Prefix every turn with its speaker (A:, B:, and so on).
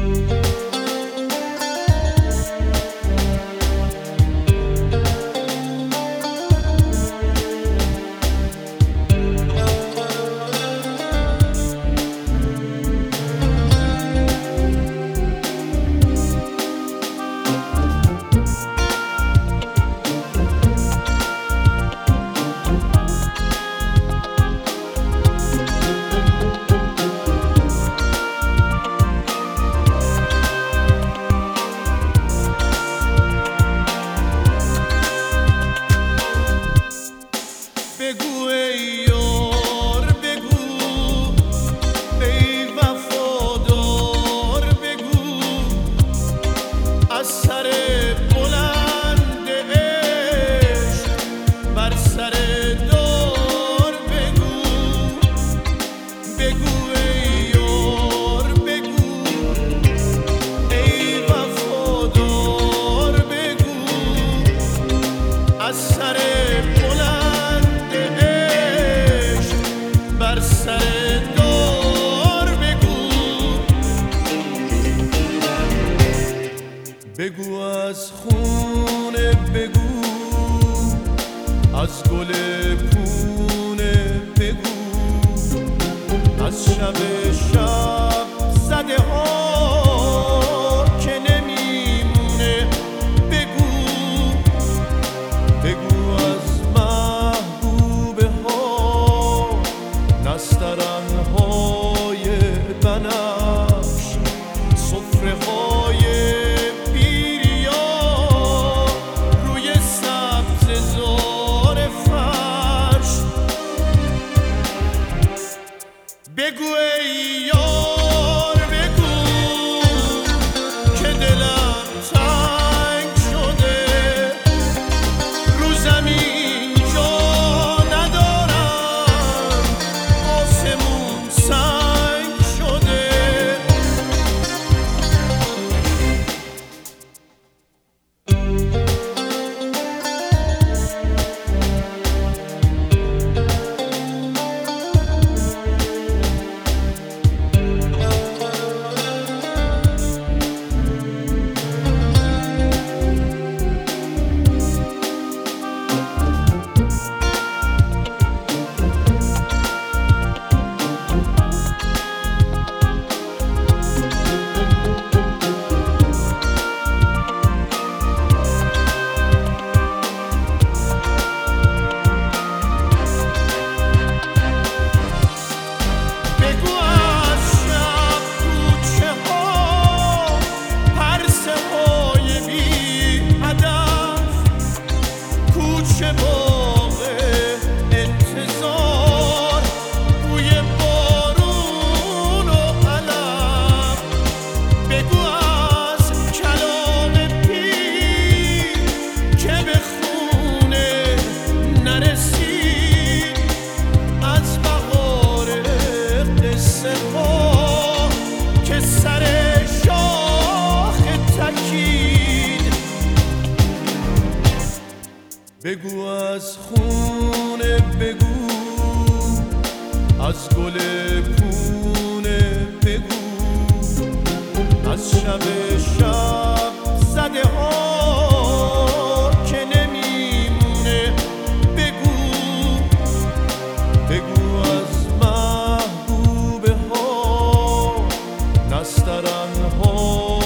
A: بگو ای یار بگو، ای وفادار بگو، از سر بلند عشق بر سر دار بگو. بگو ای یار بگو، ای وفادار بگو، از سر بلند بر سر دار بگو. بگو از خونه بگو، از گل پونه بگو، از شب زده ها که نمیمونه بگو. بگو از محبوبه ها نسترنهای بنفش، سفره های بیریا روی سبز زار فرش. بگو ای یار بگو که دلم تنگ شده، رو زمین جا ندارم، آسمون سنگ شده. بگو از خونه بگو، از گل پونه بگو، از شب زده ها که نمیمونه بگو. بگو از محبوبه ها نسترنها